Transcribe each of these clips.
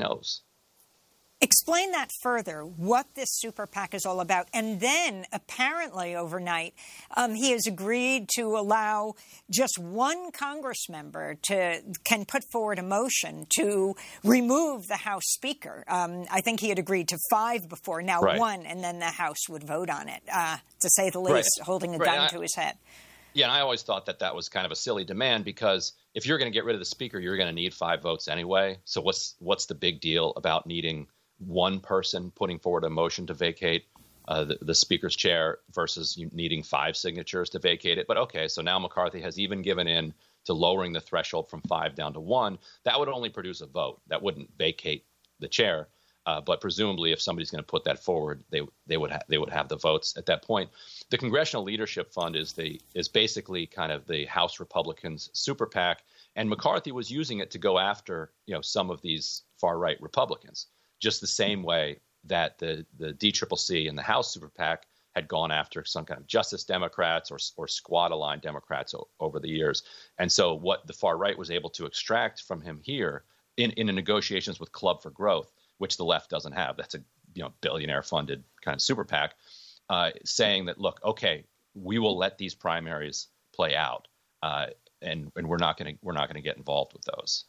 knows. Explain that further, what this super PAC is all about. And then, apparently overnight, he has agreed to allow just one Congress member can put forward a motion to remove the House Speaker. I think he had agreed to 5 before, now right. 1, and then the House would vote on it, to say the least, right. Holding a gun to his head. Yeah, and I always thought that was kind of a silly demand, because if you're going to get rid of the Speaker, you're going to need 5 votes anyway. So what's the big deal about needing one person putting forward a motion to vacate the Speaker's chair versus needing 5 signatures to vacate it? But okay, so now McCarthy has even given in to lowering the threshold from 5 down to 1. That would only produce a vote. That wouldn't vacate the chair. But presumably, if somebody's going to put that forward, they would have the votes at that point. The Congressional Leadership Fund is basically kind of the House Republicans' super PAC, and McCarthy was using it to go after some of these far right Republicans, just the same way that the DCCC and the House super PAC had gone after some kind of Justice Democrats or squad-aligned Democrats over the years. And so what the far right was able to extract from him here in the negotiations with Club for Growth, which the left doesn't have, that's a billionaire-funded kind of super PAC, saying that, look, okay, we will let these primaries play out, and we're not going to get involved with those.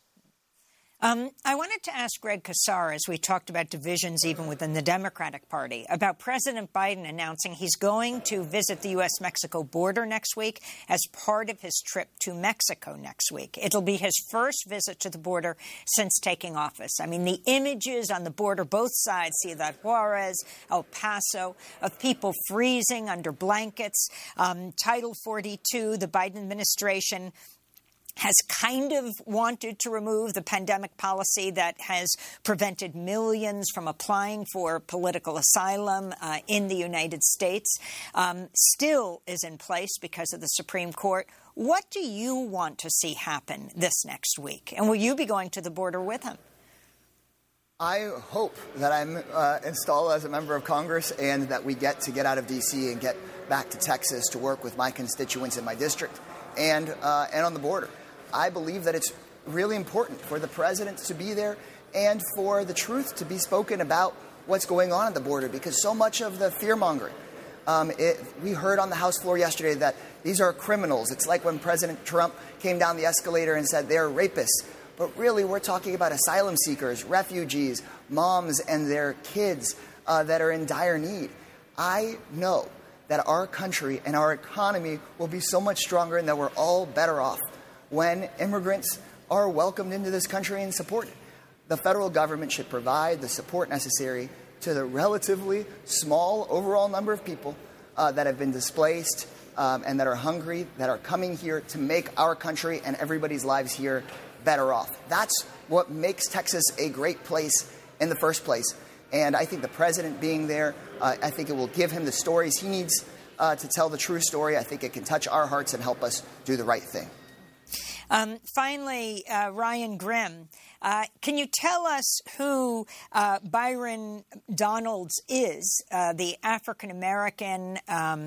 I wanted to ask Greg Casar, as we talked about divisions even within the Democratic Party, about President Biden announcing he's going to visit the U.S.-Mexico border next week as part of his trip to Mexico next week. It'll be his first visit to the border since taking office. I mean, the images on the border, both sides, Ciudad Juarez, El Paso, of people freezing under blankets. Title 42, the Biden administration has kind of wanted to remove the pandemic policy that has prevented millions from applying for political asylum in the United States, still is in place because of the Supreme Court. What do you want to see happen this next week? And will you be going to the border with him? I hope that I'm installed as a member of Congress and that we get out of D.C. and get back to Texas to work with my constituents in my district and on the border. I believe that it's really important for the president to be there and for the truth to be spoken about what's going on at the border, because so much of the fear-mongering, we heard on the House floor yesterday that these are criminals. It's like when President Trump came down the escalator and said they're rapists. But really, we're talking about asylum seekers, refugees, moms and their kids that are in dire need. I know that our country and our economy will be so much stronger and that we're all better off when immigrants are welcomed into this country and supported. The federal government should provide the support necessary to the relatively small overall number of people that have been displaced and that are hungry, that are coming here to make our country and everybody's lives here better off. That's what makes Texas a great place in the first place. And I think the president being there, I think it will give him the stories he needs to tell the true story. I think it can touch our hearts and help us do the right thing. Finally, Ryan Grim, can you tell us who Byron Donalds is, the African-American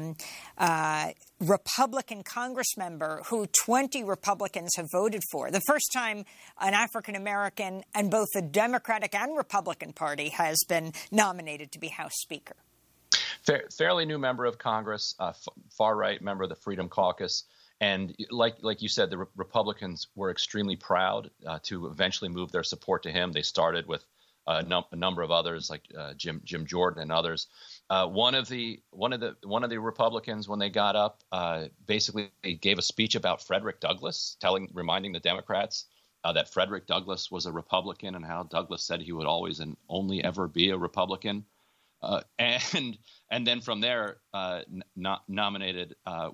Republican Congress member who 20 Republicans have voted for? The first time an African-American and both the Democratic and Republican Party has been nominated to be House Speaker. Fairly new member of Congress, far-right member of the Freedom Caucus. And like you said, the Republicans were extremely proud to eventually move their support to him. They started with a number of others, like Jim Jordan and others. One of the Republicans, when they got up, basically gave a speech about Frederick Douglass, reminding the Democrats that Frederick Douglass was a Republican and how Douglass said he would always and only ever be a Republican. And then from there, nominated,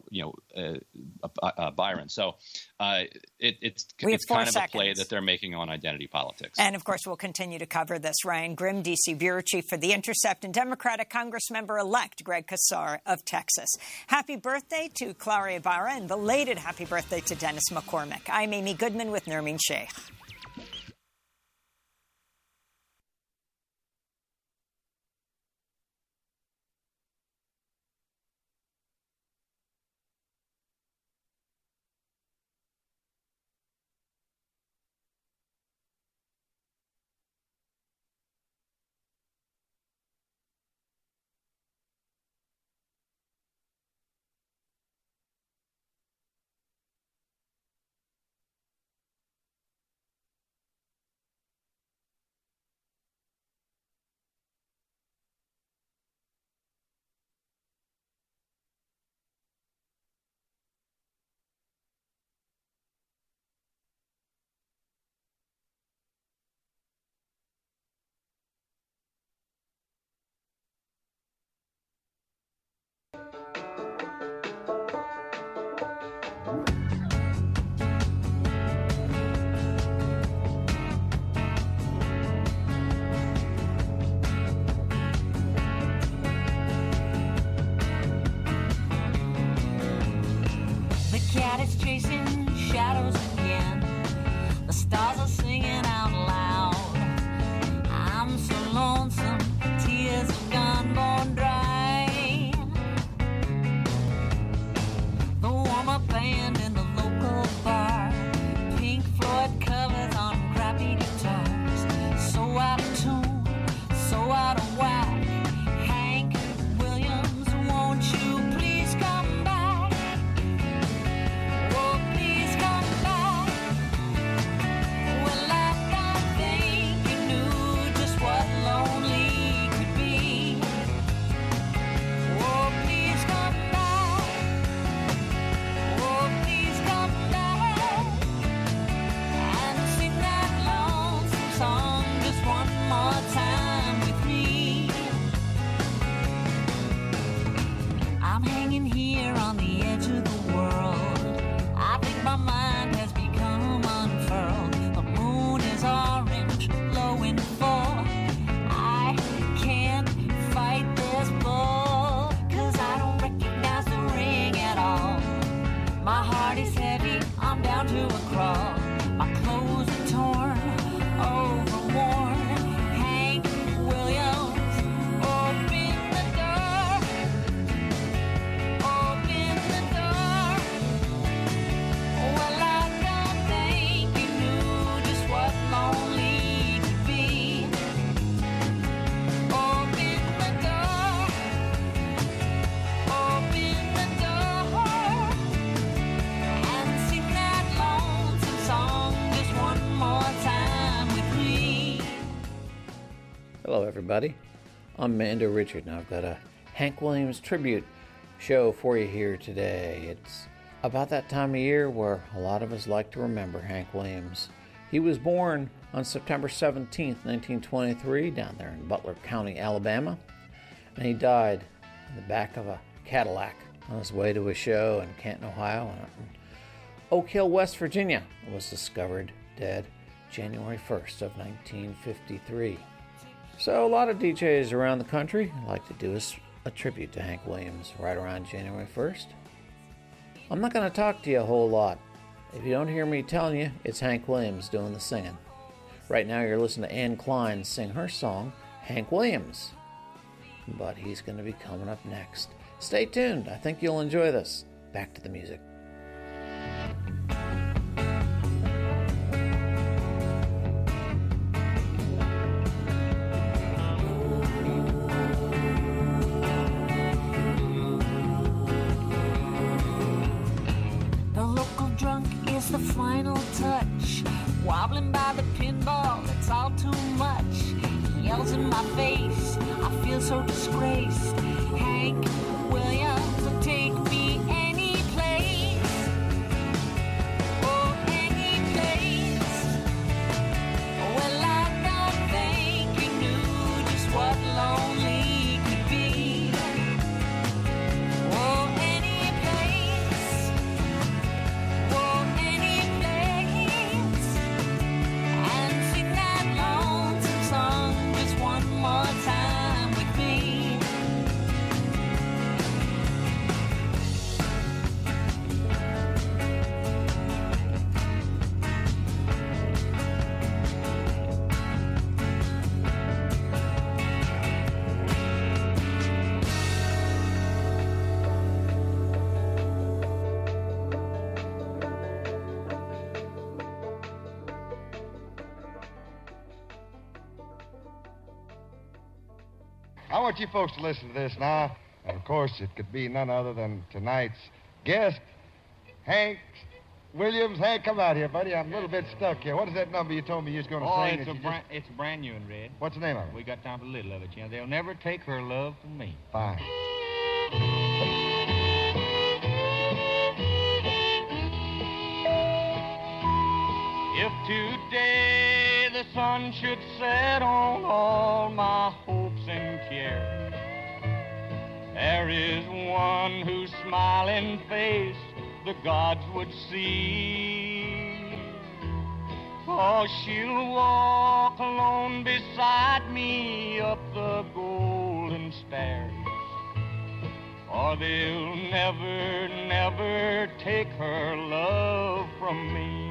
Byron. So it's kind of a play that they're making on identity politics. And of course, we'll continue to cover this. Ryan Grim, D.C. bureau chief for The Intercept, and Democratic Congress member-elect Greg Casar of Texas. Happy birthday to Claudia Ibarra, and belated happy birthday to Dennis McCormick. I'm Amy Goodman with Nermeen Sheikh. Hello, everybody. I'm Mando Richard, and I've got a Hank Williams tribute show for you here today. It's about that time of year where a lot of us like to remember Hank Williams. He was born on September 17th, 1923, down there in Butler County, Alabama, and he died in the back of a Cadillac on his way to a show in Canton, Ohio, and Oak Hill, West Virginia, was discovered dead January 1st of 1953. So a lot of DJs around the country like to do a tribute to Hank Williams right around January 1st. I'm not going to talk to you a whole lot. If you don't hear me telling you, it's Hank Williams doing the singing. Right now you're listening to Ann Klein sing her song, Hank Williams. But he's going to be coming up next. Stay tuned. I think you'll enjoy this. Back to the music. The final touch, wobbling by the pinball, it's all too much. He yells in my face, I feel so disgraced. Hank Williams will take me any place, oh, any place. Well, I don't think he knew just what lonely could be. Oh, any place, oh, and sing that lonesome song just one more time with me. I want you folks to listen to this now. And, of course, it could be none other than tonight's guest, Hank Williams. Hank, come out here, buddy. I'm a little bit stuck here. What is that number you told me you was going to sing? It's brand new and red. What's the name of it? We got time for a little of it, you know. They'll never take her love from me. Fine. If today the sun should set on all my hopes and cares, there is one whose smiling face the gods would see. Oh, she'll walk alone beside me up the golden stairs, or they'll never, never take her love from me.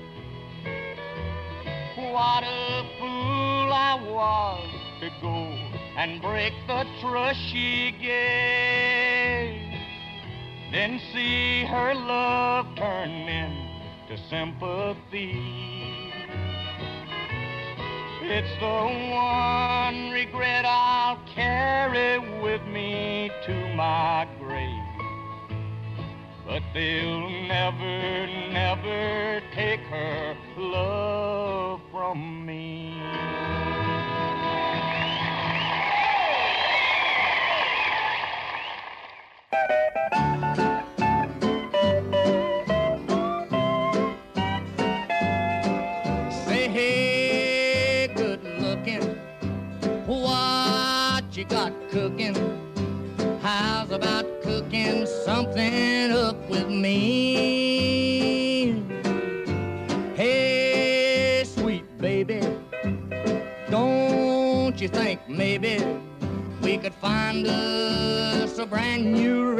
What a fool I was to go and break the trust she gave, then see her love turn into sympathy. It's the one regret I'll carry with me to my grave, but they'll never, never take her love from me. Say, hey, good looking, what you got cooking? How's about cooking something up with me? Hey, sweet baby, don't you think maybe we could find us a brand new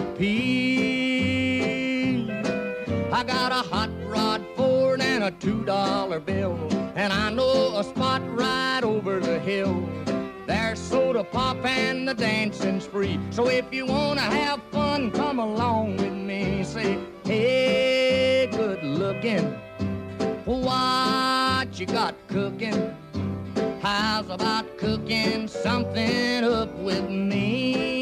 recipe? I got a hot rod Ford and a $2 bill, and I know a spot right over the hill. There's soda pop and the dancing's free. So if you wanna have fun, come along with me. Say, hey, good looking, what you got cooking? How's about cooking something up with me?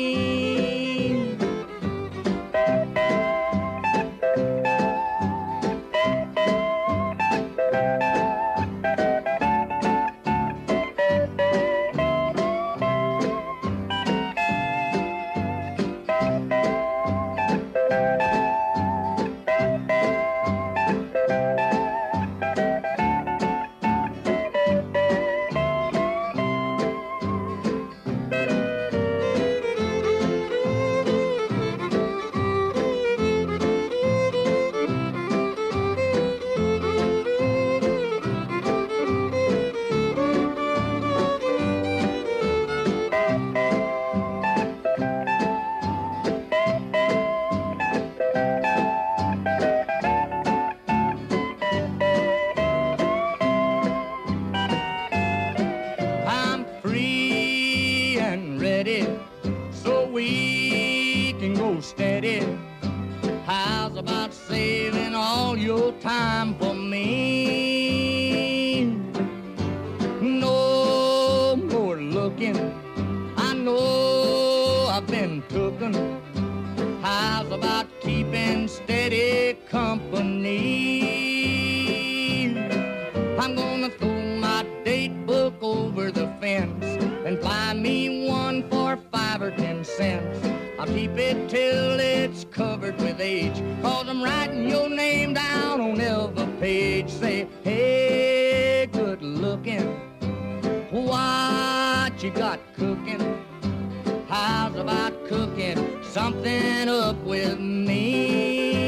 for 10 cents. I'll keep it till it's covered with age, 'cause I'm writing your name down on every page. Say, hey, good looking, what you got cooking? How's about cooking something up with me?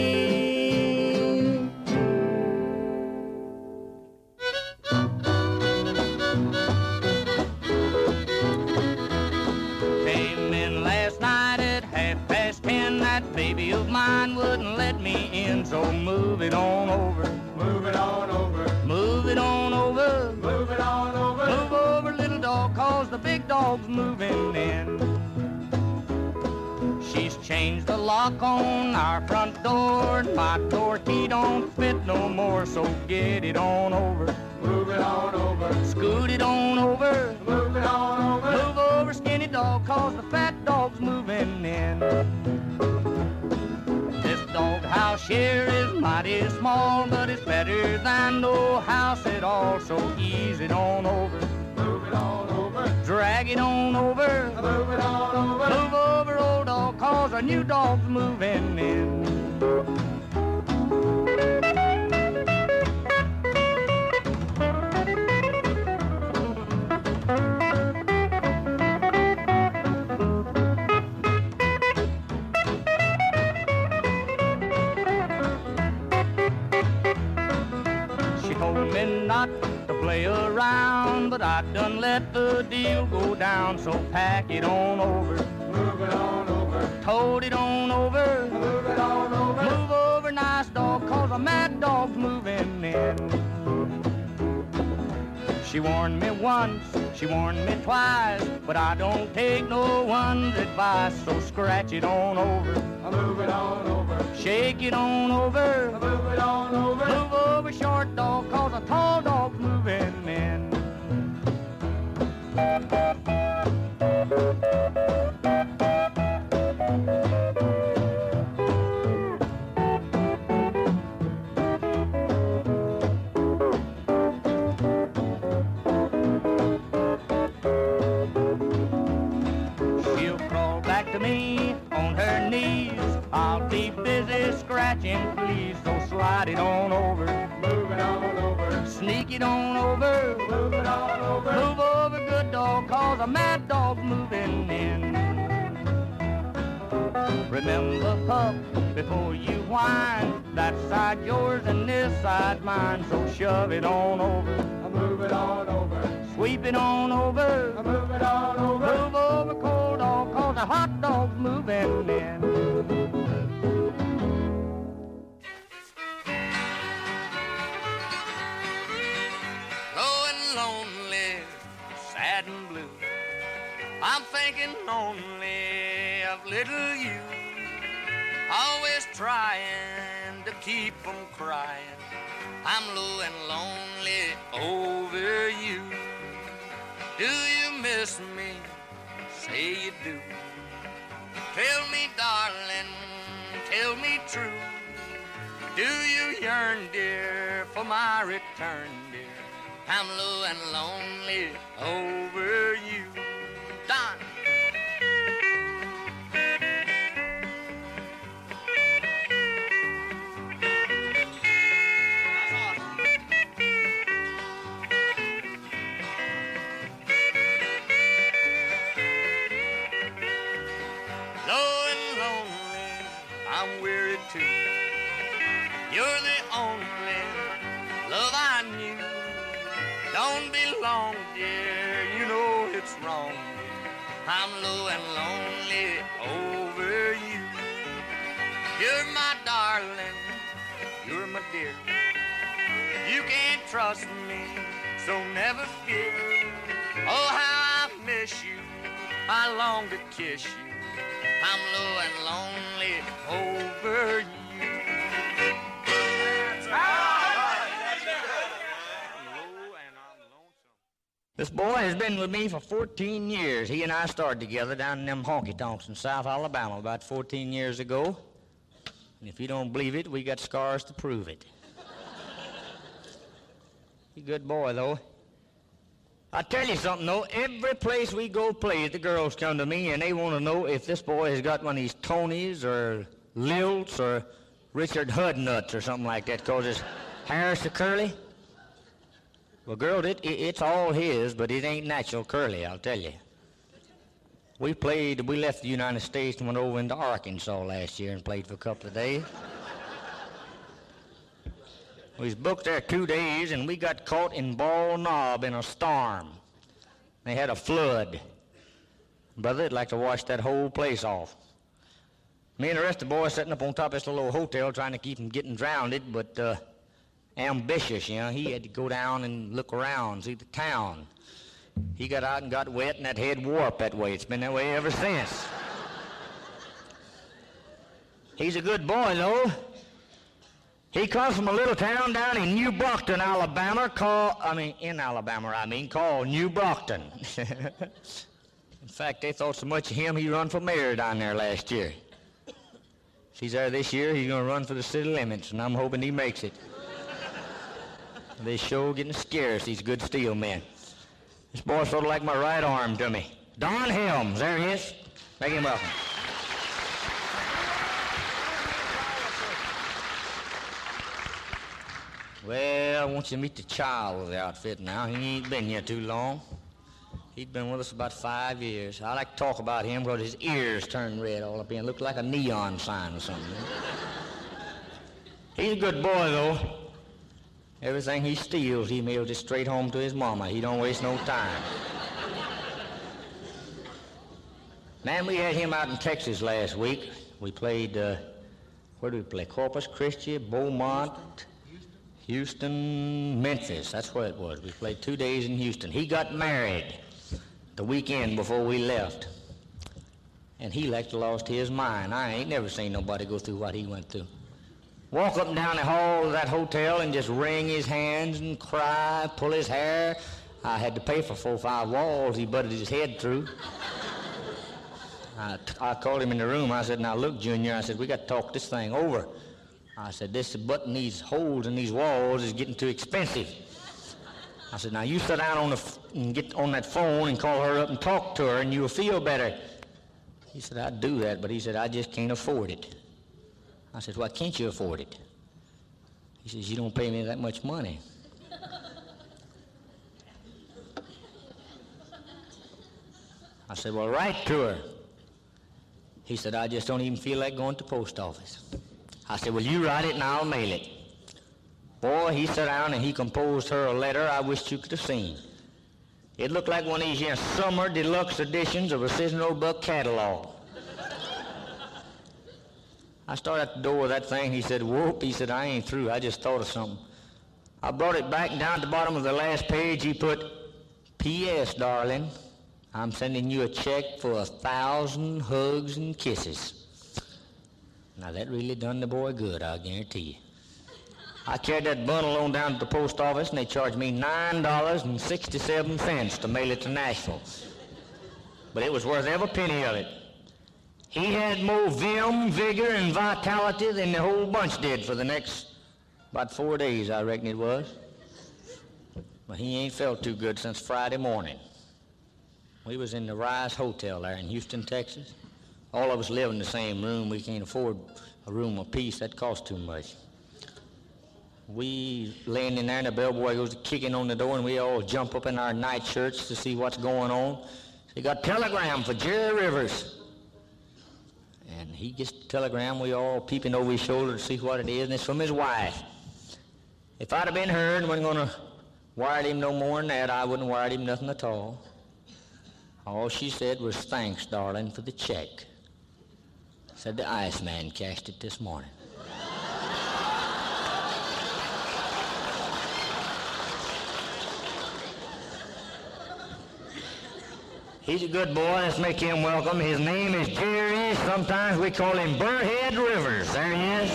Came in last night at 10:30. That baby of mine wouldn't let me in, so move it on over. Move it on over. Move it on over. Move it on over. Move over, little dog, 'cause the big dog's moving in. She's changed the lock on our front door. My door key don't fit no more, so get it on over. Move it on over. Scoot it on over. Move it on over. Move over, skinny dog, 'cause the fat dog's moving in. This dog house here is mighty small, but it's better than no house at all, so ease it on over. Move it on over. Drag it on over. Move it on over. Move over, old dog, 'cause a new dog's moving in. She told me not to play around, but I done let the deal go down, so pack it on over. Move it on over. Told it on over. Move it on over. Move over, nice dog, 'cause a mad dog's moving in. She warned me once, she warned me twice, but I don't take no one's advice, so scratch it on over. Move it on over. Shake it on over. Move it on over. Move over, short dog, 'cause a tall dog's moving in. She'll crawl back to me on her knees. I'll be busy scratching, please, so slide it on over. Move it on over. Sneak it on over. Move it on over. Move over, good dog, 'cause a mad dog's moving in. Remember, pup, before you whine, that side yours and this side mine, so shove it on over. Move it on over. Sweep it on over. Move it on over. Move over, cold dog, 'cause a hot dog's moving in. Low and lonely, sad and blue, I'm thinking only of little you. Always trying to keep from crying. I'm low and lonely over you. Do you miss me? Say you do. Tell me, darling, tell me true. Do you yearn, dear, for my return, dear? I'm low and lonely over you. Don. I'm weary too. You're the only love I knew. Don't be long, dear, you know it's wrong. I'm low and lonely over you. You're my darling, you're my dear. You can't trust me, so never fear. Oh, how I miss you, I long to kiss you. I'm low and lonely over you. This boy has been with me for 14 years. He and I started together down in them honky-tonks in South Alabama about 14 years ago. And if you don't believe it, we got scars to prove it. He's a good boy, though. I tell you something, though. Every place we go play, the girls come to me, and they want to know if this boy has got one of these Tonys or Lilts or Richard Hudnuts or something like that, because his hair's so curly. Well, girl, it's all his, but it ain't natural curly, I'll tell you. We left the United States and went over into Arkansas last year and played for a couple of days. We was booked there 2 days, and we got caught in Bald Knob in a storm. They had a flood. Brother, I'd like to wash that whole place off. Me and the rest of the boys sitting up on top of this little old hotel trying to keep from getting drowned, but ambitious, you know. He had to go down and look around, see the town. He got out and got wet, and that head warped that way. It's been that way ever since. He's a good boy, though. He comes from a little town down in New Brockton, Alabama, called New Brockton. In fact, they thought so much of him, he run for mayor down there last year. If he's there this year, he's going to run for the city limits, and I'm hoping he makes it. They sure getting scarce, these good steel men. This boy's sort of like my right arm to me. Don Helms, there he is. Make him welcome. Well, I want you to meet the child of the outfit now. He ain't been here too long. He'd been with us about 5 years. I like to talk about him because his ears turned red all up in. Looked like a neon sign or something. He's a good boy, though. Everything he steals, he mails it straight home to his mama. He don't waste no time. Man, we had him out in Texas last week. We played, where did we play? Corpus Christi, Beaumont, Houston, Memphis. That's where it was. We played 2 days in Houston. He got married the weekend before we left. And he like to lost his mind. I ain't never seen nobody go through what he went through. Walk up and down the hall of that hotel and just wring his hands and cry, pull his hair. I had to pay for 4 or 5 walls he butted his head through. I called him in the room. I said, now look, Junior, I said, we got to talk this thing over. I said, this button these holes in these walls is getting too expensive. I said, now you sit down and get on that phone and call her up and talk to her and you'll feel better. He said, I'd do that, but he said, I just can't afford it. I said, why can't you afford it? He says, you don't pay me that much money. I said, well, write to her. He said, I just don't even feel like going to the post office. I said, well, you write it and I'll mail it. Boy, he sat down and he composed her a letter I wished you could have seen. It looked like one of these here summer deluxe editions of a Citizen Roebuck catalog. I started at the door of that thing. He said, whoop. He said, I ain't through. I just thought of something. I brought it back, and down at the bottom of the last page, he put, P.S., darling, I'm sending you a check for 1,000 hugs and kisses. Now, that really done the boy good, I'll guarantee you. I carried that bundle on down to the post office, and they charged me $9.67 to mail it to Nashville. But it was worth every penny of it. He had more vim, vigor, and vitality than the whole bunch did for the next about 4 days, I reckon it was. But he ain't felt too good since Friday morning. We was in the Rise Hotel there in Houston, Texas. All of us live in the same room. We can't afford a room apiece. That costs too much. We laying in there, and the bellboy goes kicking on the door, and we all jump up in our night shirts to see what's going on. He got a telegram for Jerry Rivers. And he gets the telegram, we all peeping over his shoulder to see what it is, and it's from his wife. If I'd have been her and wasn't going to wire him no more than that, I wouldn't have wired him nothing at all. All she said was, thanks, darling, for the check. Said the Iceman cashed it this morning. He's a good boy. Let's make him welcome. His name is Jerry. Sometimes we call him Burrhead Rivers. There he is.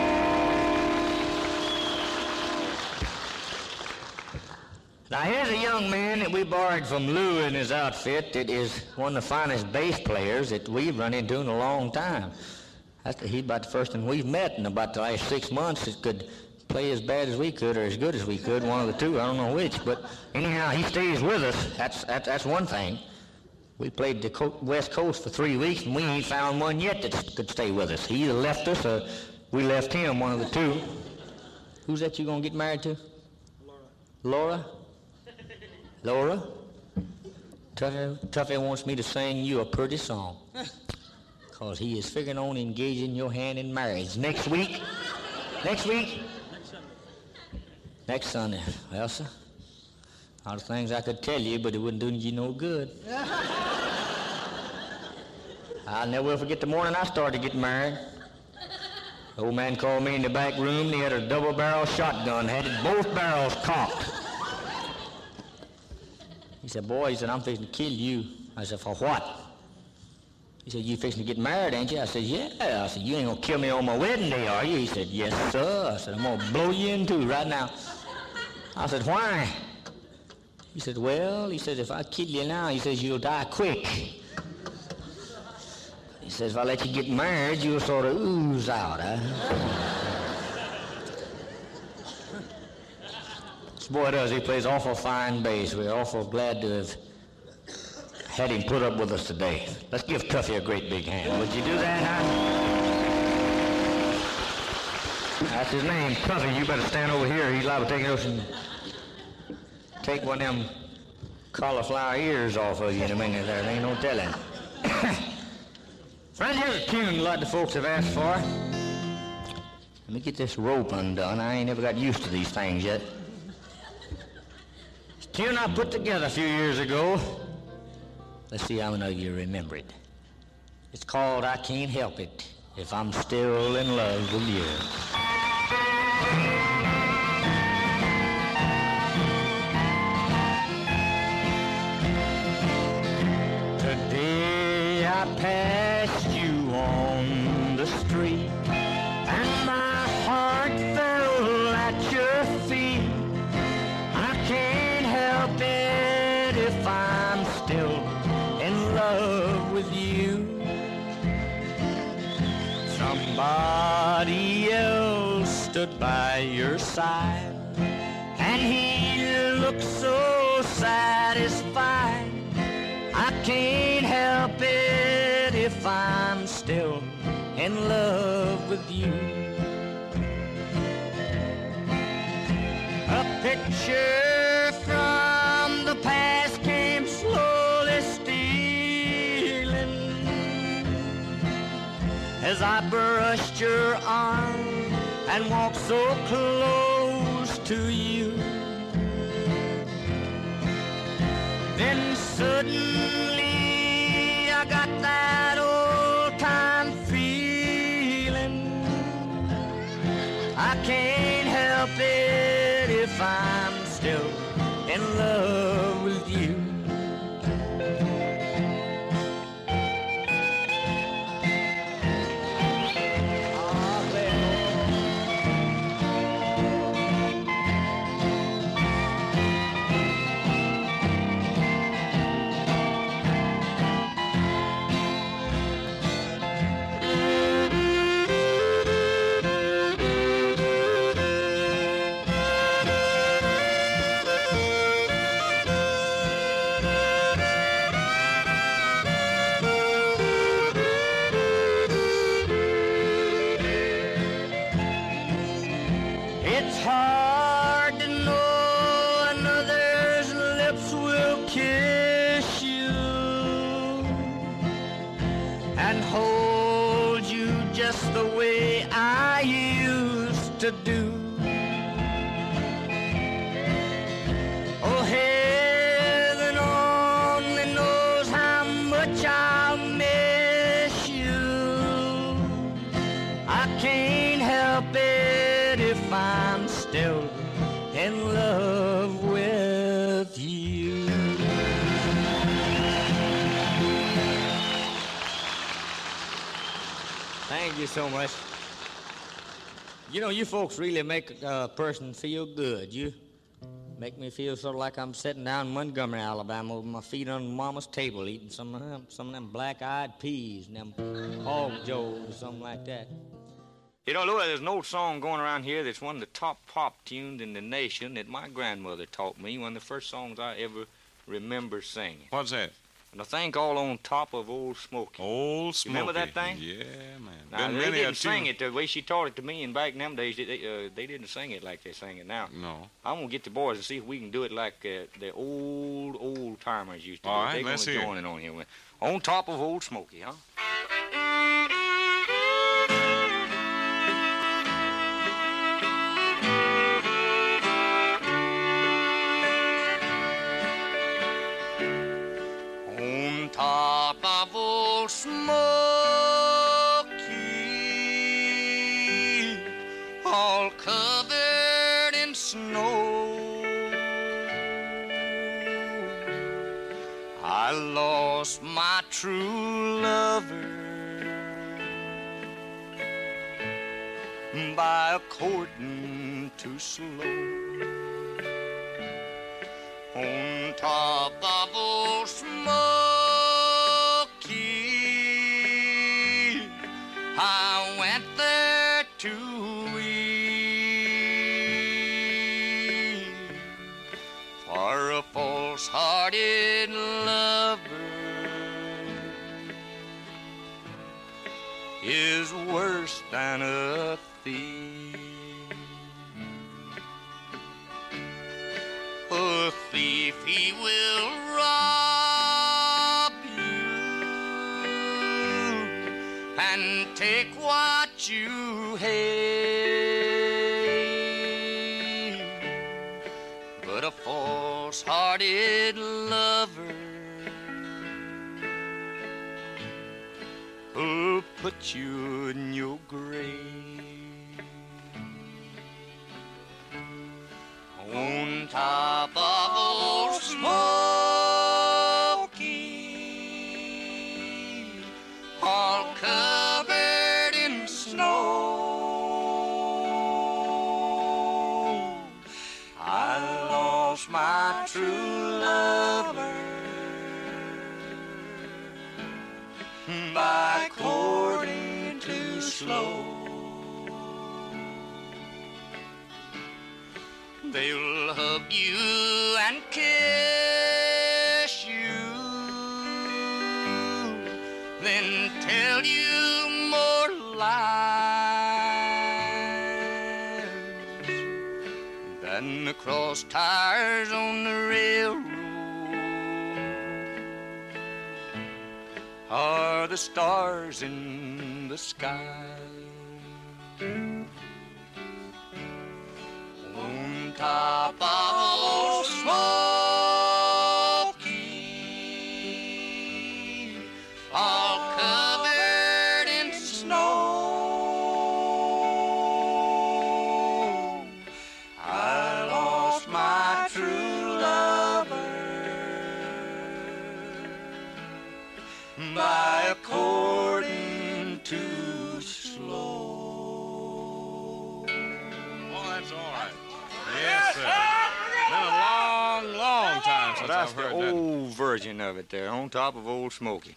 Now, here's a young man that we borrowed from Lou in his outfit that is one of the finest bass players that we've run into in a long time. He's about the first one we've met in about the last 6 months that could play as bad as we could or as good as we could, one of the two, I don't know which. But anyhow, he stays with us. That's one thing. We played the West Coast for 3 weeks, and we ain't found one yet that could stay with us. He either left us or we left him, one of the two. Who's that you gonna get married to? Laura. Laura? Tuffy wants me to sing you a pretty song. Because he is figuring on engaging your hand in marriage next week. Next week? Next Sunday. Well, sir, a lot of things I could tell you, but it wouldn't do you no good. I'll never will forget the morning I started getting married. The old man called me in the back room. He had a double-barrel shotgun, had both barrels cocked. He said, boy, he said, I'm fixing to kill you. I said, for what? He said, you fixing to get married, ain't you? I said, yeah. I said, you ain't gonna kill me on my wedding day, are you? He said, yes, sir. I said, I'm gonna blow you in two right now. I said, why? He said, well, he said, if I kill you now, he says, you'll die quick. He says, if I let you get married, you'll sort of ooze out, huh? This boy does. He plays awful fine bass. We're awful glad to have had him put up with us today. Let's give Tuffy a great big hand. Would you do that, huh? That's his name, Tuffy. You better stand over here. He's liable to take us and take one of them cauliflower ears off of you in a minute there. There ain't no telling. Friends, here's a tune a lot of the folks have asked for. Let me get this rope undone. I ain't never got used to these things yet. It's a tune I put together a few years ago. Let's see how many of you remember it. It's called I Can't Help It If I'm Still in Love with You. Today I passed you on the street, and my heart fell at your feet. I can't help it if I'm still in love with you. Somebody else stood by your side, and he looked so satisfied. I can't help it if I'm still in love with you. A picture from the past came slowly stealing as I brushed your arm and walked so close to you. Then suddenly I got that old-time feeling. I can't help it if I'm still in love with you. It's hard to know another's lips will kiss you and hold you just the way I used to do. Oh, heaven only knows how much I'll miss you. I can't help it if I'm still in love with you. Thank you so much. You know, you folks really make a person feel good. You make me feel sort of like I'm sitting down in Montgomery, Alabama, with my feet on Mama's table, eating some of them black-eyed peas and them hog joes or something like that. You know, Louis, there's an old song going around here that's one of the top pop tunes in the nation that my grandmother taught me, one of the first songs I ever remember singing. What's that? And a thing called On Top of Old Smoky. Old Smoky. Remember that thing? Yeah, man. Now, they didn't sing it the way she taught it to me, and back in them days, they didn't sing it like they sing it now. No. I'm going to get the boys and see if we can do it like the old timers used to do. All right, They're let's gonna hear join it on here. On Top of Old Smoky, huh? On top of Old Smoky, all covered in snow, I lost my true lover by a courting too slow. On top of Old Smoky, I went there to weep for a false-hearted lover is worse than a thief. A thief, he will rob you and take what you hate. But a false-hearted lover will put you in your grave. On top of Old Smoky, all covered in snow, I lost my true lover by courting too slow. They'll hug you and kiss you, then tell you more lies than the cross tires on the railroad or the stars in the sky. On top of Old Smoky, all covered in snow, I lost my true lover by a courting too slow. Oh, that's all right. Yes, sir. Been a long, long time since That's I've the heard that. old version of it there, On Top of Old Smoky.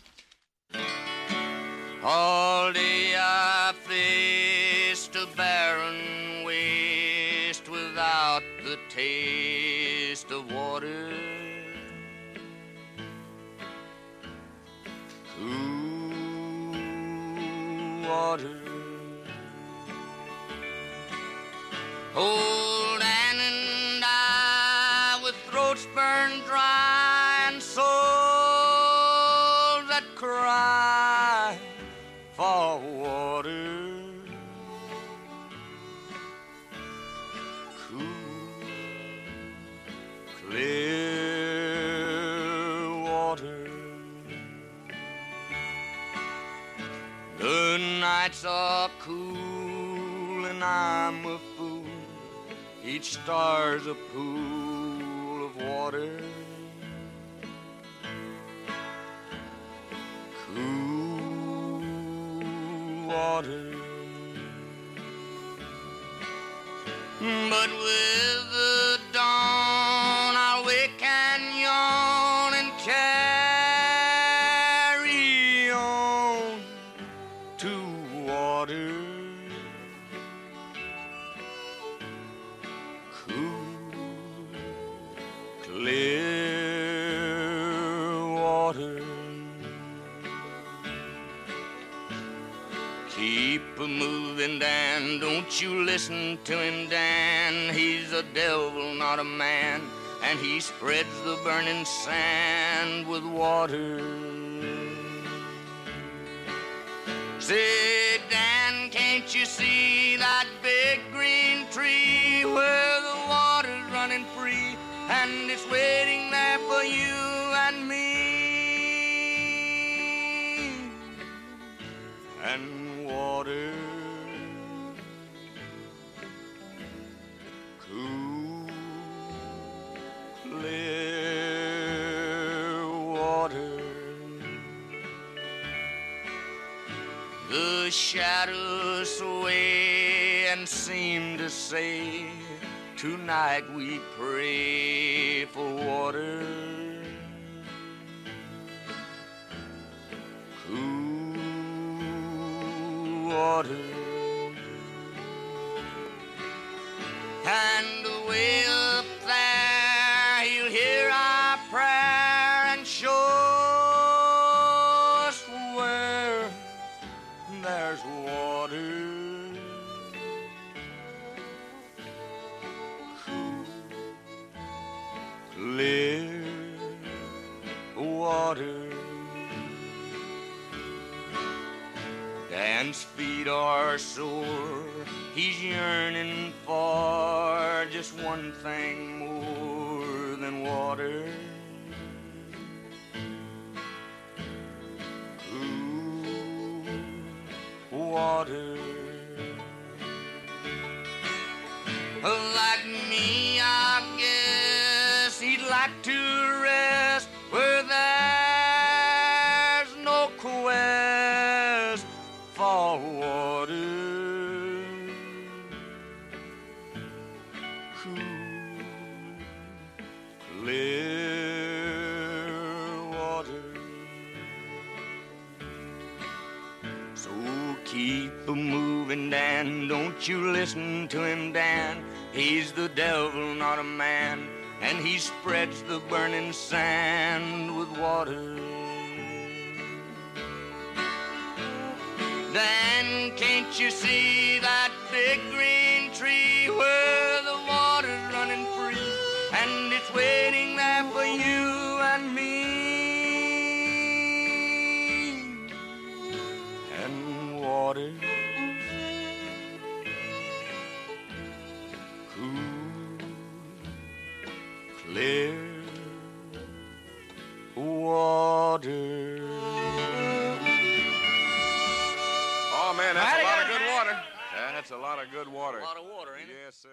All day I faced a barren waste without the taste of water. Cool water. Old Ann and I, with throats burned dry and souls that cry for water. Cool, clear water. The nights are cool and I'm a fool. Each star's a pool of water. Cool water. But with the dawn I'll wake and yawn and carry on to water. Keep moving, Dan, don't you listen to him, Dan. He's a devil, not a man, and he spreads the burning sand with water. Say, Dan, can't you see that big green tree where the water's running free, and it's waiting there for you and me? And water, cool, clear water. The shadows sway and seem to say, tonight we pray for water. Cool water. And way up there he'll hear our prayer and show us where there's water. Cool, clear water. Dan's feet are sore, he's yearning for just one thing more than water. Ooh, water. Like me, I guess he'd like to rest where there's no quest for water. Cool, clear water. So keep moving, Dan, don't you listen to him, Dan. He's the devil, not a man, and he spreads the burning sand with water. Dan, can't you see that big green tree where the water's running free, and it's waiting there for you and me? And water, cool, clear water. Oh, man, that's a lot of good water. That's a lot of good water. A lot of water, ain't it? Yes, sir.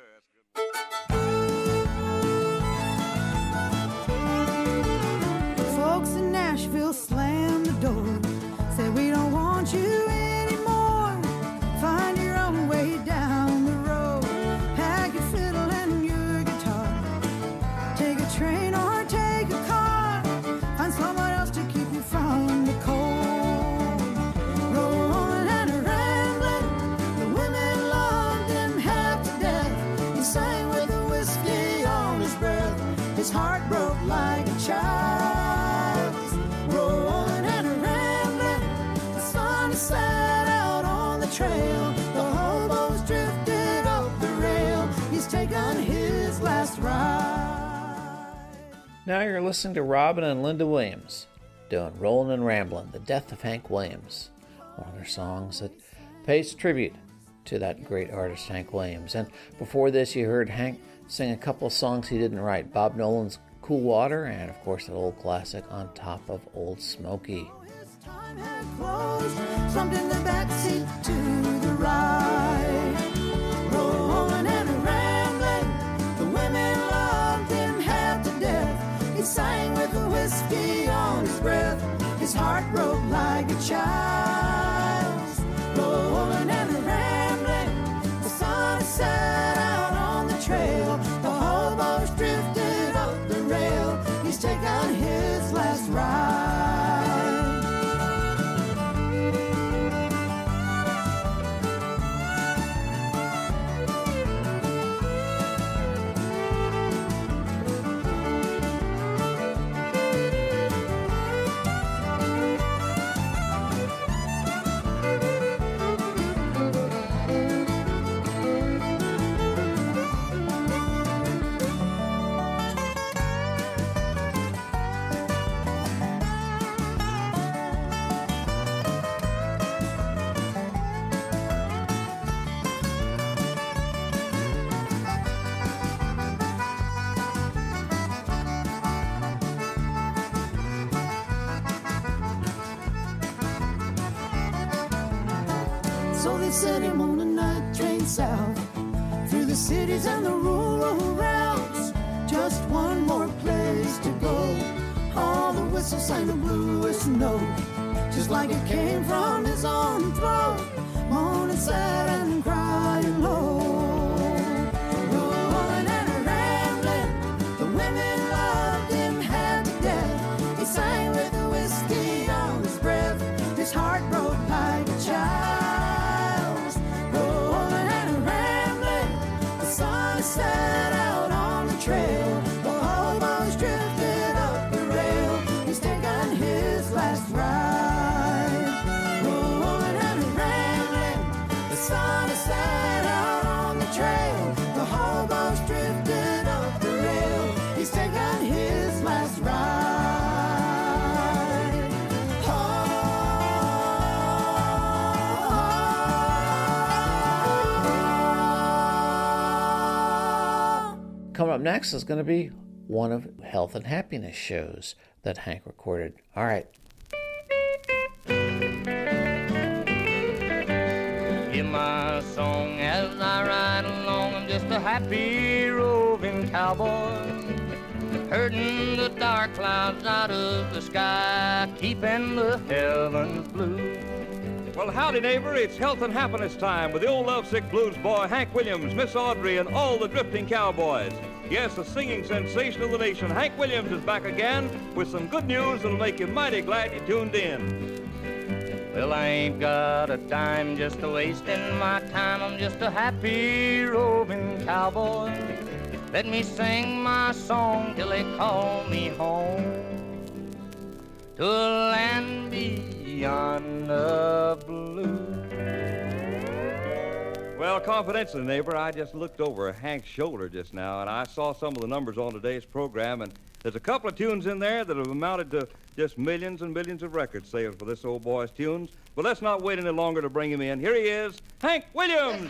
That's good. Folks in Nashville slam the door, say we don't want you anymore. Find your own way down the road. Pack your fiddle and your guitar. Take a train or take a car. Find someone else to keep you from the cold. Rolling and rambling, the women loved him half to death. He sang with the whiskey on his breath. His heart broke like a child's. Rolling and rambling, the sun set out on the trail. The hobos drifted off the rail. He's taken his last ride. Now you're listening to Robin and Linda Williams doing Rollin' and Ramblin', The Death of Hank Williams, one of their songs that pays tribute to that great artist Hank Williams. And before this you heard Hank sing a couple of songs he didn't write, Bob Nolan's Cool Water, and of course that old classic On Top of Old Smoky. His time had closed, slumped in the backseat to the right. Rolling and rambling, the women loved him half to death. He sang with the whiskey on his breath. His heart broke like a child's. Rolling and rambling, the sun set out on the trail. The hobos drifted up the rail. He's taken his last ride. So they sent him on a night train south through the cities and the rural routes. Just one more place to go. All the whistles sang the bluest note, just like it came from his own throat, moaning sad and crying low. Rolling and rambling, the women loved him half to death. He sang with the whiskey on his breath, his heart broke like a child's. Rolling and rambling, the sun set out on the trail. The hobo's drifted up the rail, he's taken his last ride. Rolling and rambling, the sun is set out on the trail. The hobo's drifted up the rail, he's taken his last ride. Coming up next is going to be one of health and happiness shows that Hank recorded. All right. Hear my song as I ride along. I'm just a happy roving cowboy, herding the dark clouds out of the sky, keeping the heavens blue. Well, howdy, neighbor. It's health and happiness time with the old lovesick blues boy, Hank Williams, Miss Audrey, and all the drifting cowboys. Yes, the singing sensation of the nation, Hank Williams, is back again with some good news that'll make you mighty glad you tuned in. Well, I ain't got a dime just a wasting my time. I'm just a happy roving cowboy. Let me sing my song till they call me home to a land beyond the blue. Well, confidentially, neighbor, I just looked over Hank's shoulder just now, and I saw some of the numbers on today's program, and there's a couple of tunes in there that have amounted to just millions and millions of record sales for this old boy's tunes. But let's not wait any longer to bring him in. Here he is, Hank Williams!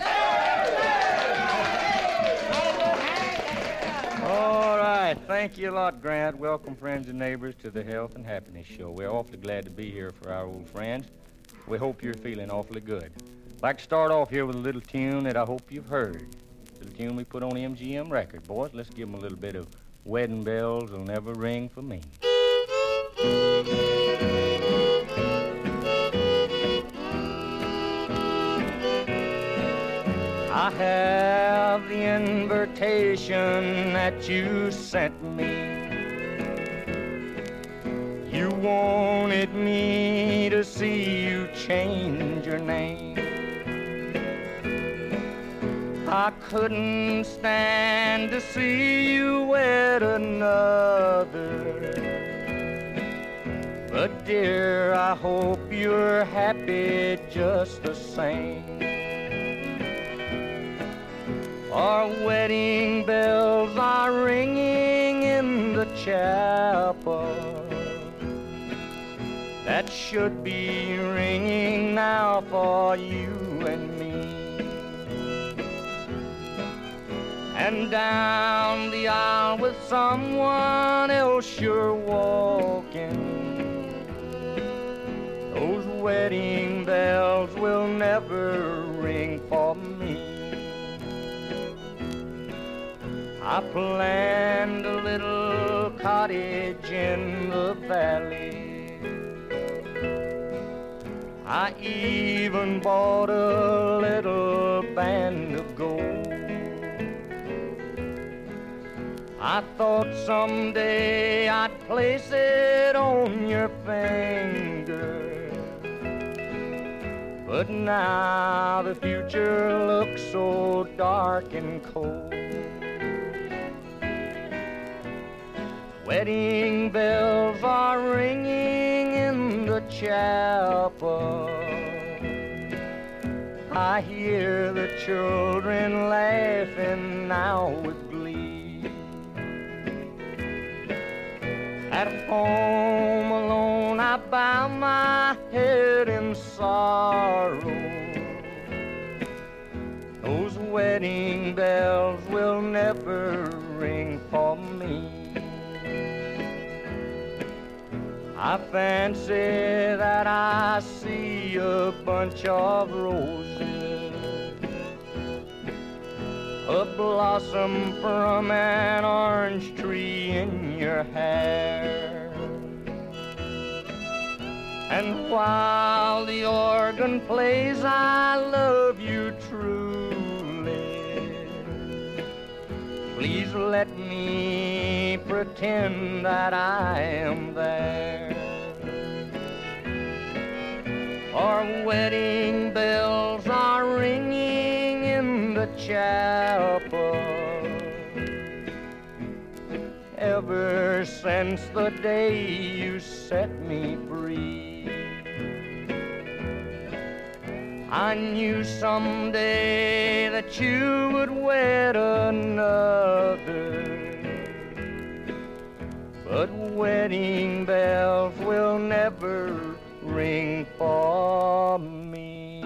All right. Thank you a lot, Grant. Welcome, friends and neighbors, to the Health and Happiness Show. We're awfully glad to be here for our old friends. We hope you're feeling awfully good. I'd like to start off here with a little tune that I hope you've heard. A little tune we put on MGM record. Boys, let's give them a little bit of Wedding Bells Will Never Ring for Me. I have the invitation that you sent me. You wanted me to see you change your name. I couldn't stand to see you wed another. But dear, I hope you're happy just the same. Our wedding bells are ringing in the chapel. That should be ringing now for you and me. And down the aisle with someone else you're walking. Those wedding bells will never ring for me. I planned a little cottage in the valley. I even bought a little band of gold. I thought someday I'd place it on your finger. But now the future looks so dark and cold. Wedding bells are ringing in the chapel. I hear the children laughing now with glee. At home alone I bow my head in sorrow. Those wedding bells will never ring for me. I fancy that I see a bunch of roses, a blossom from an orange tree in your hair. And while the organ plays, I love you truly. Please let me pretend that I am there. Our wedding bells are ringing in the chapel. Ever since the day you set me free, I knew someday that you would wed another. But wedding bells will never ring for me.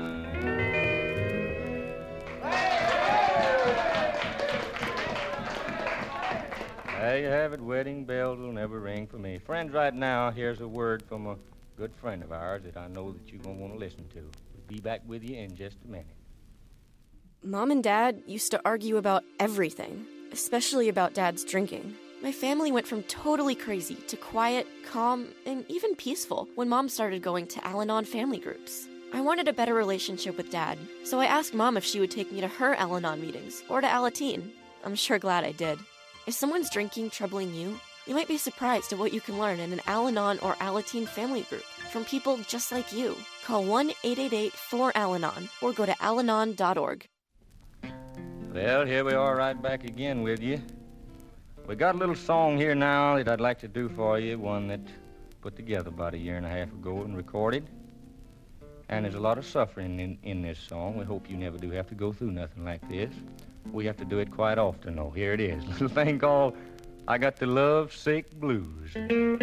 There you have it, wedding bells will never ring for me. Friends, right now, here's a word from a good friend of ours that I know that you're going to want to listen to. We'll be back with you in just a minute. Mom and Dad used to argue about everything, especially about Dad's drinking. My family went from totally crazy to quiet, calm, and even peaceful when Mom started going to Al-Anon family groups. I wanted a better relationship with Dad, so I asked Mom if she would take me to her Al-Anon meetings or to Alateen. I'm sure glad I did. If someone's drinking troubling you, you might be surprised at what you can learn in an Al-Anon or Alateen family group from people just like you. Call 1-888-4-ALANON or go to alanon.org. Well, here we are right back again with you. We got a little song here now that I'd like to do for you, one that put together about 1.5 years ago and recorded. And there's a lot of suffering in this song. We hope you never do have to go through nothing like this. We have to do it quite often, though. Here it is, a little thing called I Got the Love Sick Blues.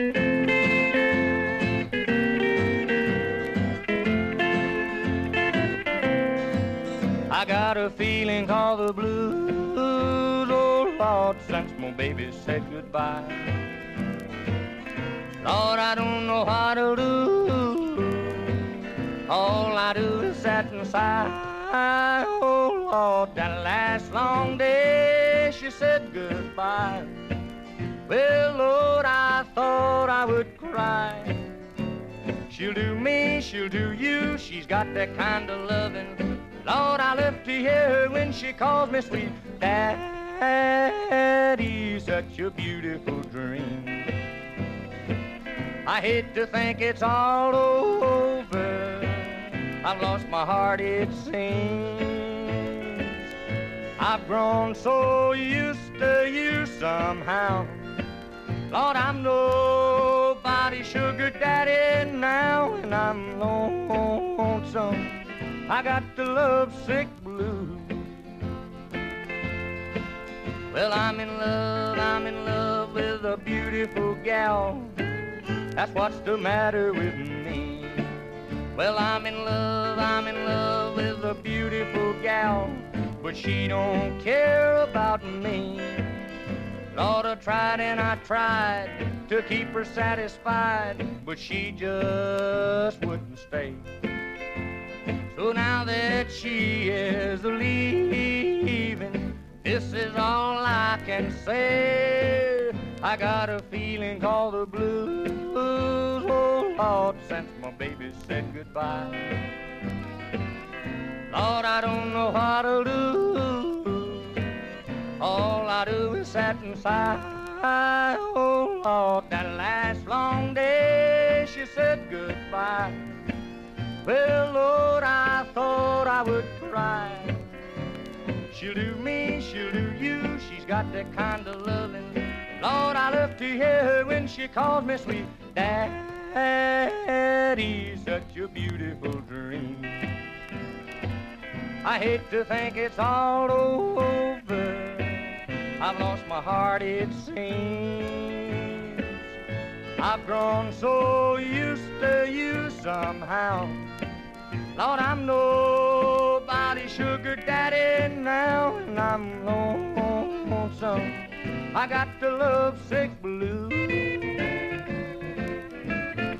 I got a feeling called the blues, oh Lord, since my baby said goodbye. Lord, I don't know how to do. All I do is sit and sigh. Oh Lord, that last long day she said goodbye. Well, Lord, I thought I would cry. She'll do me, she'll do you. She's got that kind of loving. Lord, I love to hear her when she calls me sweet Daddy, such a beautiful dream. I hate to think it's all over. I've lost my heart, it seems. I've grown so used to you somehow. Lord, I'm nobody's sugar daddy now, and I'm lonesome. I got the lovesick blues. Well, I'm in love with a beautiful gal. That's what's the matter with me. Well, I'm in love with a beautiful gal, but she don't care about me. Lord, I tried and I tried to keep her satisfied, but she just wouldn't stay. So now that she is leaving, this is all I can say. I got a feeling called the blues, oh Lord, since my baby said goodbye. Lord, I don't know how to do. All I do is sit and sigh. Oh Lord, that last long day she said goodbye. Well, Lord, I thought I would cry. She'll do me, she'll do you. She's got that kind of loving. Lord, I love to hear her when she calls me sweet Daddy, such a beautiful dream. I hate to think it's all over. I've lost my heart, it seems. I've grown so used to you somehow. Lord, I'm nobody's sugar daddy now, and I'm lonesome. I got the lovesick blues.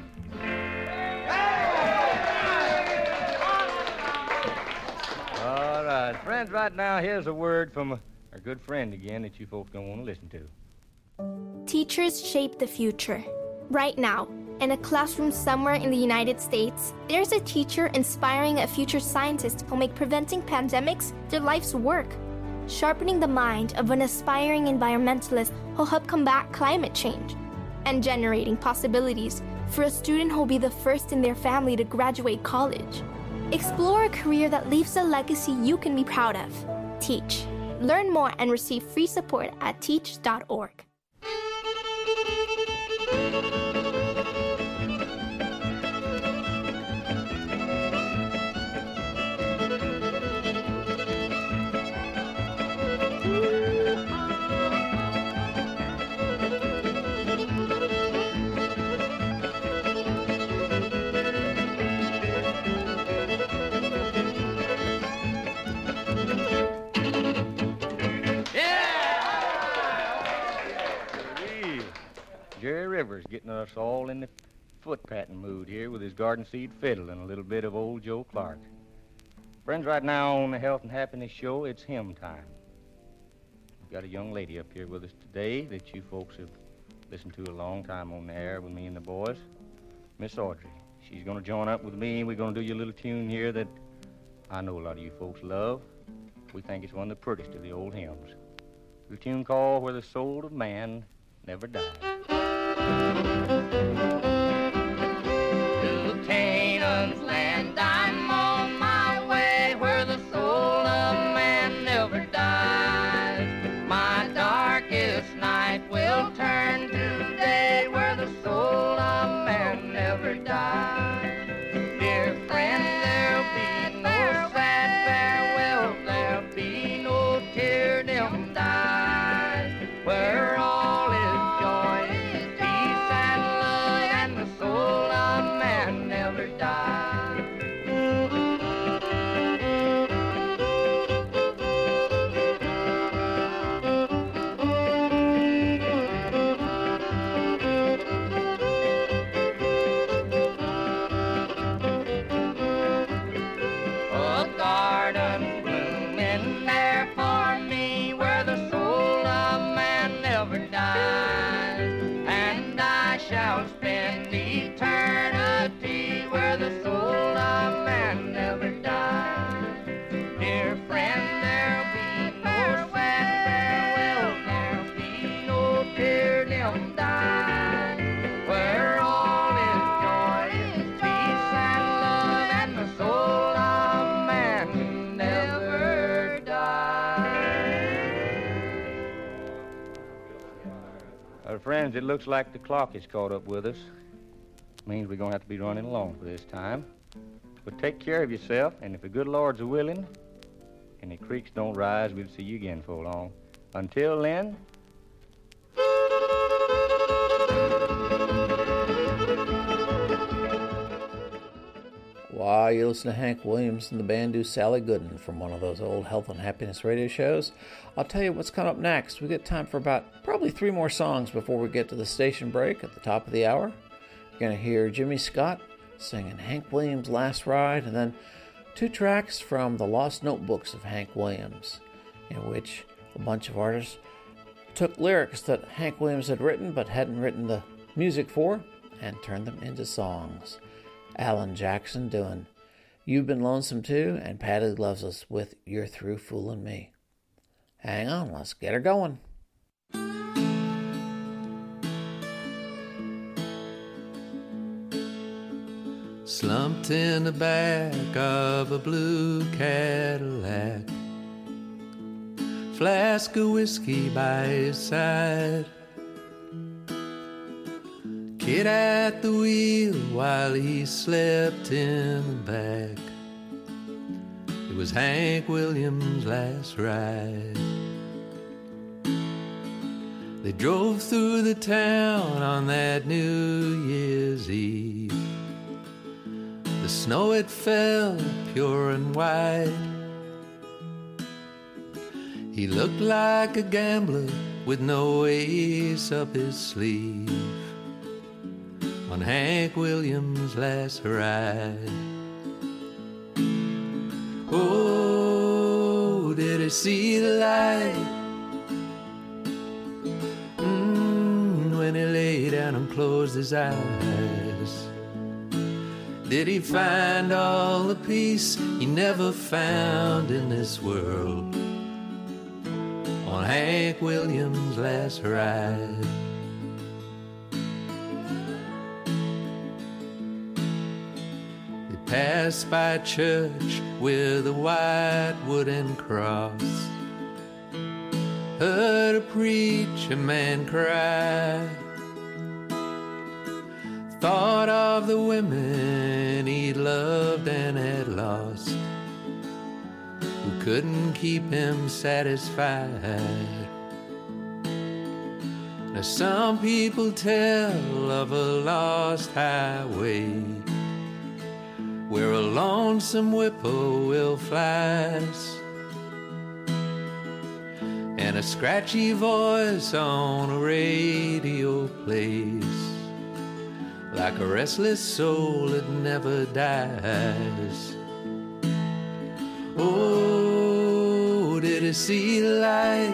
Friends, right now, here's a word from our good friend again that you folks gonna want to listen to. Teachers shape the future. Right now, in a classroom somewhere in the United States, there's a teacher inspiring a future scientist who'll make preventing pandemics their life's work, sharpening the mind of an aspiring environmentalist who'll help combat climate change, and generating possibilities for a student who'll be the first in their family to graduate college. Explore a career that leaves a legacy you can be proud of. Teach. Learn more and receive free support at teach.org. Jerry Rivers getting us all in the foot-patting mood here with his garden seed fiddle and a little bit of old Joe Clark. Friends, right now on the Health and Happiness Show, it's hymn time. We've got a young lady up here with us today that you folks have listened to a long time on the air with me and the boys, Miss Audrey. She's going to join up with me, and we're going to do you a little tune here that I know a lot of you folks love. We think it's one of the prettiest of the old hymns. The tune called Where the Soul of Man Never Dies. To Canaan's land I'm on my way, where the soul of man never dies. My darkest night will turn to day, where the soul of man never dies. Dear friend, there'll be no sad farewell, there'll be no tear dim dyes, where all is joy, peace and love, and the soul of man never dies. A garden blooming there for me, where the soul of man never dies, and I shall spend eternity where the soul of man never dies. Dear friend, there'll be no sad farewell, there'll be no tear dim dyes, where all is joy, peace and love, and the soul of man never dies. Friends, it looks like the clock has caught up with us. Means we're going to have to be running along for this time. But take care of yourself, and if the good Lord's willing, and the creeks don't rise, we'll see you again for long. Until then, While you listen to Hank Williams and the band do Sally Gooden from one of those old Health and Happiness radio shows, I'll tell you what's coming up next. We get time for about probably 3 more songs before we get to the station break at the top of the hour. You're going to hear Jimmy Scott singing Hank Williams' Last Ride, and then 2 tracks from the Lost Notebooks of Hank Williams, in which a bunch of artists took lyrics that Hank Williams had written but hadn't written the music for and turned them into songs. Alan Jackson doing You've Been Lonesome Too, and Patty Loves Us with You're Through Fooling Me. Hang on, let's get her going. Slumped in the back of a blue Cadillac, flask of whiskey by his side, kid at the wheel while he slept in the back. It was Hank Williams' last ride. They drove through the town on that New Year's Eve. The snow, it fell pure and white. He looked like a gambler with no ace up his sleeve on Hank Williams' last ride. Oh, he see the light? When he lay down and closed his eyes, did he find all the peace he never found in this world on Hank Williams' last ride? They passed by a church with a white wooden cross, heard a preacher man cry, thought of the women he'd loved and had lost, who couldn't keep him satisfied. Now some people tell of a lost highway where a lonesome whippoorwill flies, and a scratchy voice on a radio plays like a restless soul that never dies. Oh, did he see the light?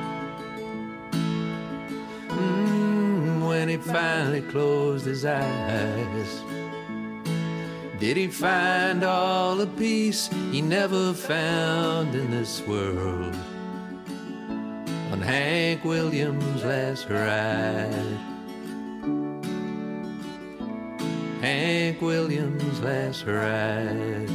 When he finally closed his eyes, did he find all the peace he never found in this world on Hank Williams' last ride? Hank Williams' last ride.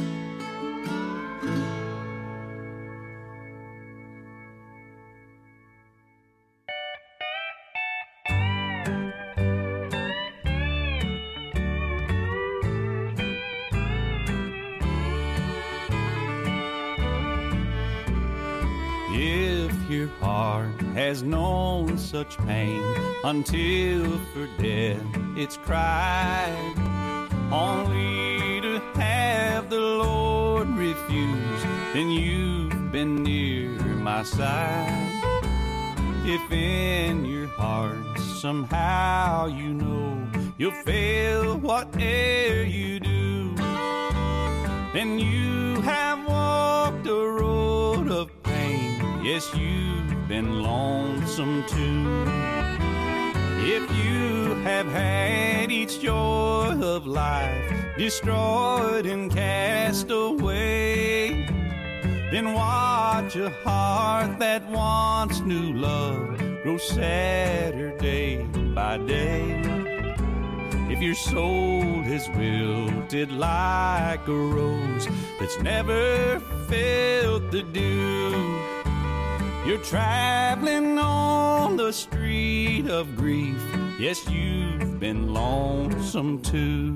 If your heart has known such pain until for death it's cried, only to have the Lord refuse, then you've been near my side. If in your heart somehow you know you'll fail whatever you do, then you have walked a road of pain. Yes, you've been lonesome too. If you have had each joy of life destroyed and cast away, then watch a heart that once knew love grow sadder day by day. If your soul has wilted like a rose that's never felt the dew, you're traveling on the street of grief. Yes, you've been lonesome too.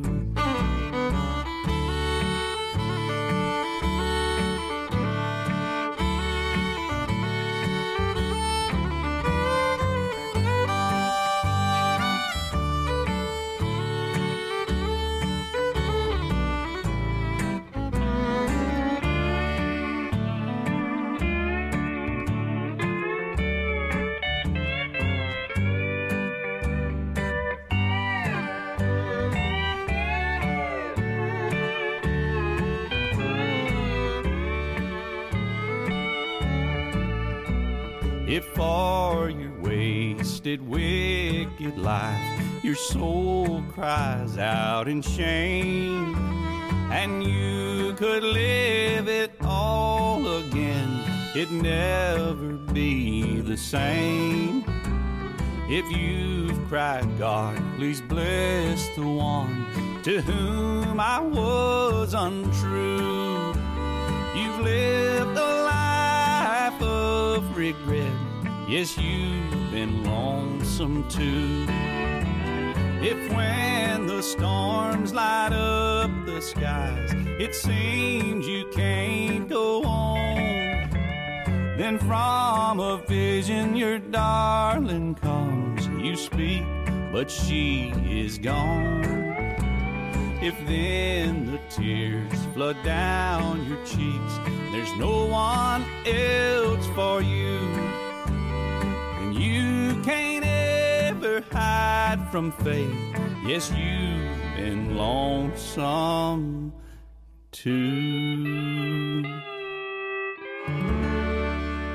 If for your wasted, wicked life your soul cries out in shame, and you could live it all again, it'd never be the same. If you've cried, God, please bless the one to whom I was untrue, you've lived a life of regret. Yes, you've been lonesome too. If when the storms light up the skies, it seems you can't go on, then from a vision your darling comes. You speak, but she is gone. If then the tears flood down your cheeks, there's no one else for you, and you can't ever hide from fate. Yes, you've been lonesome too.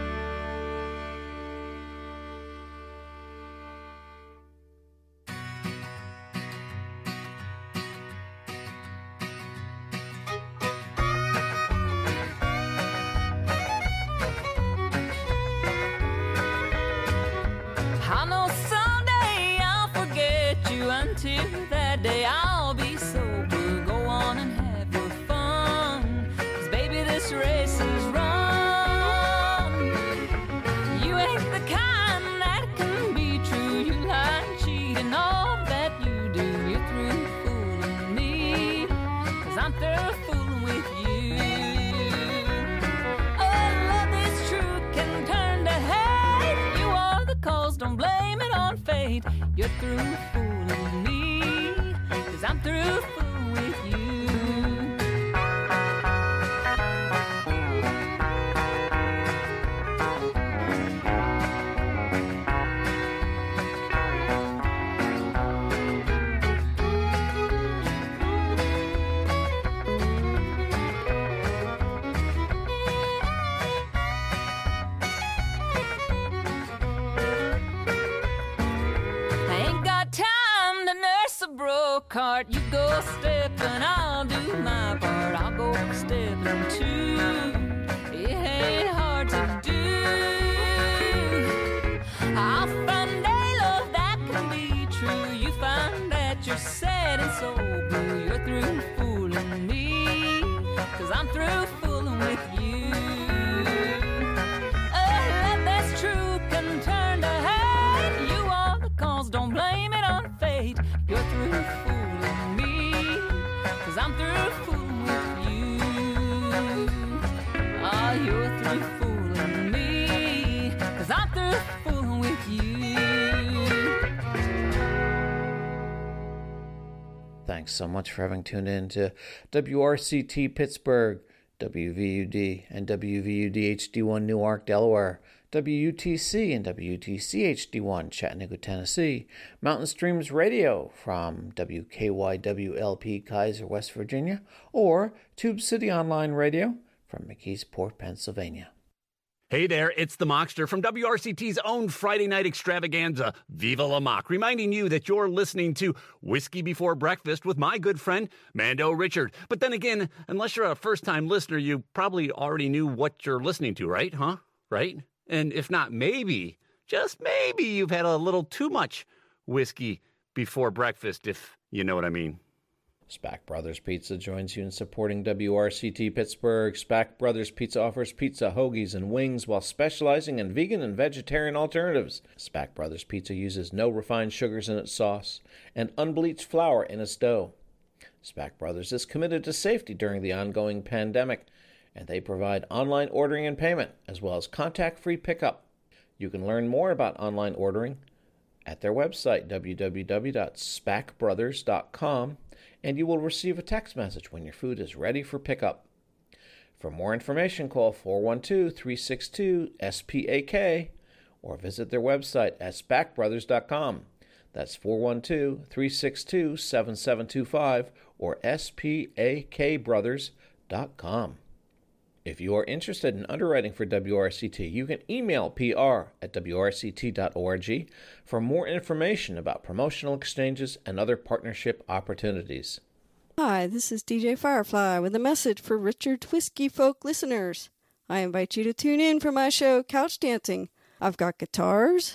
this race is run. You ain't the kind that can be true. You lie and cheat and all that you do. You're through fooling me, 'cause I'm through fooling with you. Oh, love that's true can turn to hate. You are the cause, don't blame it on fate. You're through fooling me, 'cause I'm through fooling with you. Cart, you go steppin', I'll do my part. I'll go steppin' too. It ain't hard to do. I'll find a love that can be true. You find that you're sad and so blue. You're through fooling me, 'cause I'm through fooling with you. A love that's true can turn to hate. You are the cause, don't blame it on fate. You're through fooling me, 'cause I'm through fooling with you. Oh, you're through fooling me, 'cause I'm through fooling with you. Thanks so much for having tuned in to WRCT Pittsburgh, WVUD and WVUD HD1 Newark, Delaware, WUTC and WUTC HD1 Chattanooga, Tennessee, Mountain Streams Radio from WKYWLP Kaiser, West Virginia, or Tube City Online Radio from McKeesport, Pennsylvania. Hey there, it's the Mockster from WRCT's own Friday night extravaganza, Viva La Mock, reminding you that you're listening to Whiskey Before Breakfast with my good friend, Mando Richard. But then again, unless you're a first-time listener, you probably already knew what you're listening to, right? Huh? Right? And if not, maybe, just maybe, you've had a little too much whiskey before breakfast, if you know what I mean. Spack Brothers Pizza joins you in supporting WRCT Pittsburgh. Spack Brothers Pizza offers pizza, hoagies, and wings while specializing in vegan and vegetarian alternatives. Spack Brothers Pizza uses no refined sugars in its sauce and unbleached flour in its dough. Spack Brothers is committed to safety during the ongoing pandemic, and they provide online ordering and payment, as well as contact-free pickup. You can learn more about online ordering at their website, www.spackbrothers.com, and you will receive a text message when your food is ready for pickup. For more information, call 412-362-SPAK or visit their website at spackbrothers.com. That's 412-362-7725 or spakbrothers.com. If you are interested in underwriting for WRCT, you can email pr@wrct.org for more information about promotional exchanges and other partnership opportunities. Hi, this is DJ Firefly with a message for Richard Whiskey Folk listeners. I invite you to tune in for my show, Couch Dancing. I've got guitars,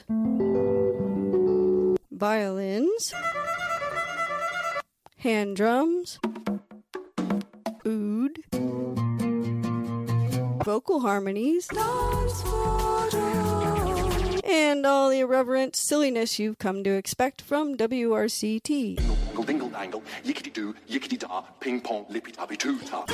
violins, hand drums, oud, vocal harmonies, and all the irreverent silliness you've come to expect from WRCT. Dingle dangle, yickety doo, yickety da, ping pong, lippy tappy too ta.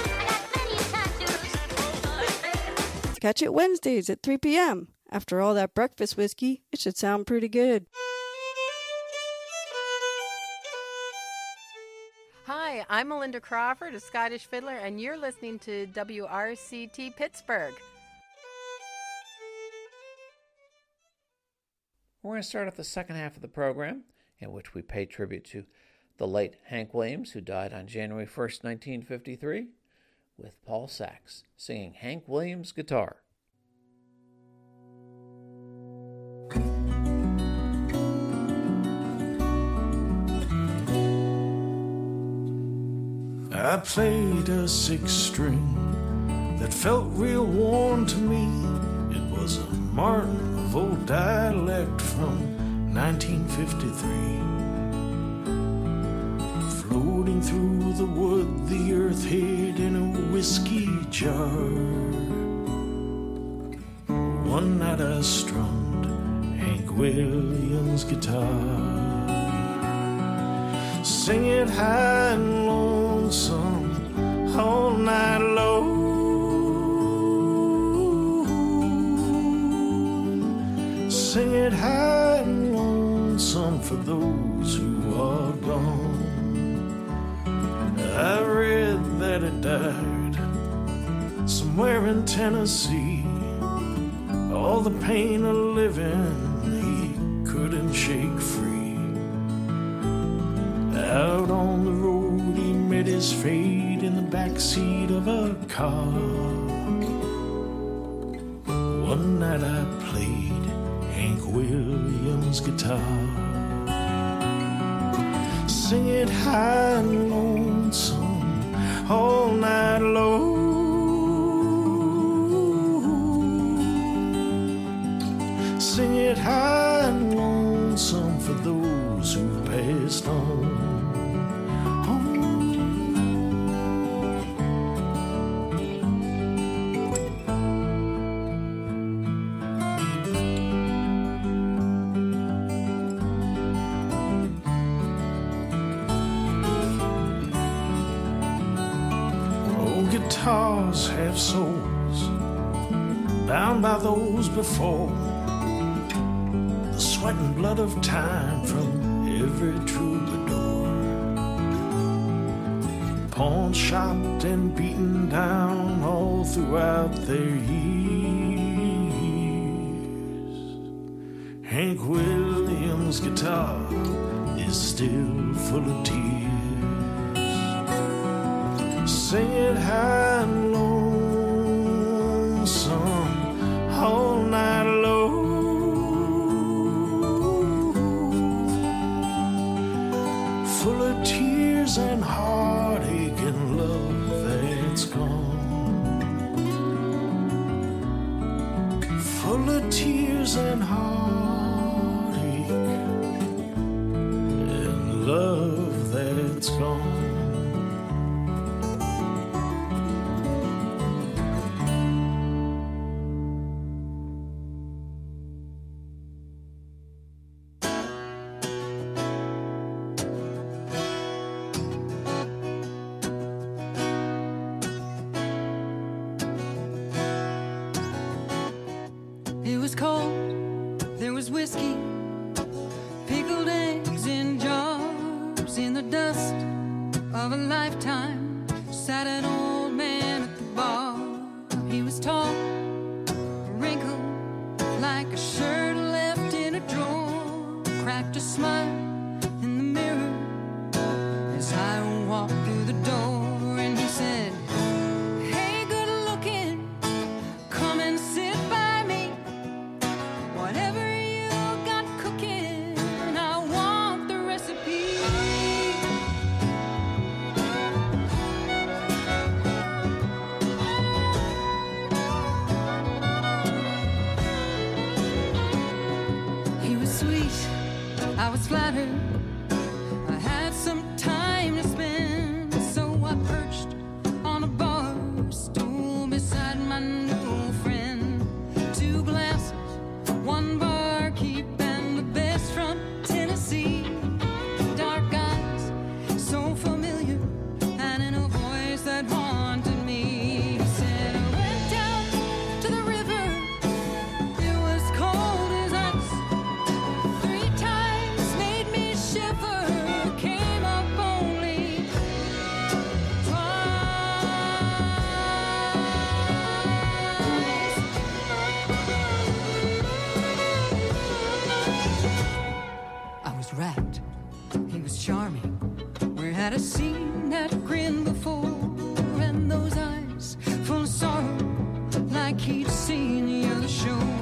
Catch it Wednesdays at 3 p.m. After all that breakfast whiskey, it should sound pretty good. Hi, I'm Melinda Crawford, a Scottish fiddler, and you're listening to WRCT Pittsburgh. We're going to start off the second half of the program, in which we pay tribute to the late Hank Williams, who died on January 1st, 1953, with Paul Sachs singing Hank Williams Guitar. I played a six string that felt real warm to me. It was a Martin of old dialect from 1953. Floating through the wood, the earth hid in a whiskey jar. One night I strummed Hank Williams' guitar, sing it high and lonesome all night long. Sing it high and lonesome for those who are gone. I read that it died somewhere in Tennessee. All the pain of living he couldn't shake free. Out on the road he met his fate in the backseat of a car. One night I played Hank Williams' guitar, sing it high and lonesome all night long. Sing it high and lonesome for those who passed on. Guitars have souls bound by those before, the sweat and blood of time from every troubadour, pawn shopped and beaten down all throughout their years. Hank Williams' guitar is still full of tears. Sing it high and lonesome all night long, full of tears and heartache and love that's gone, full of tears and heartache and love that's gone. It was cold, there was whiskey, pickled eggs in jars. In the dust of a lifetime sat an old man at the bar. He was tall, wrinkled like a shirt left in a drawer, cracked a smile in the mirror as I walked through the door. And he said, "Hey, good looking, come and sit by me. Whatever you got cooking, I want the recipe." He was sweet, I was flattered. I had some time to spend, so I perched on a bar stool beside my new friend. 2 glasses, 1 barkeep, and the best from Tennessee. Dark eyes, so familiar, and in a voice that haunted me. He said, "I went down to the river, it was cold as ice. 3 times made me shiver, came up only I was rapt, he was charming. We had a scene that grinned before, and those eyes full of sorrow, like he'd seen the other shore.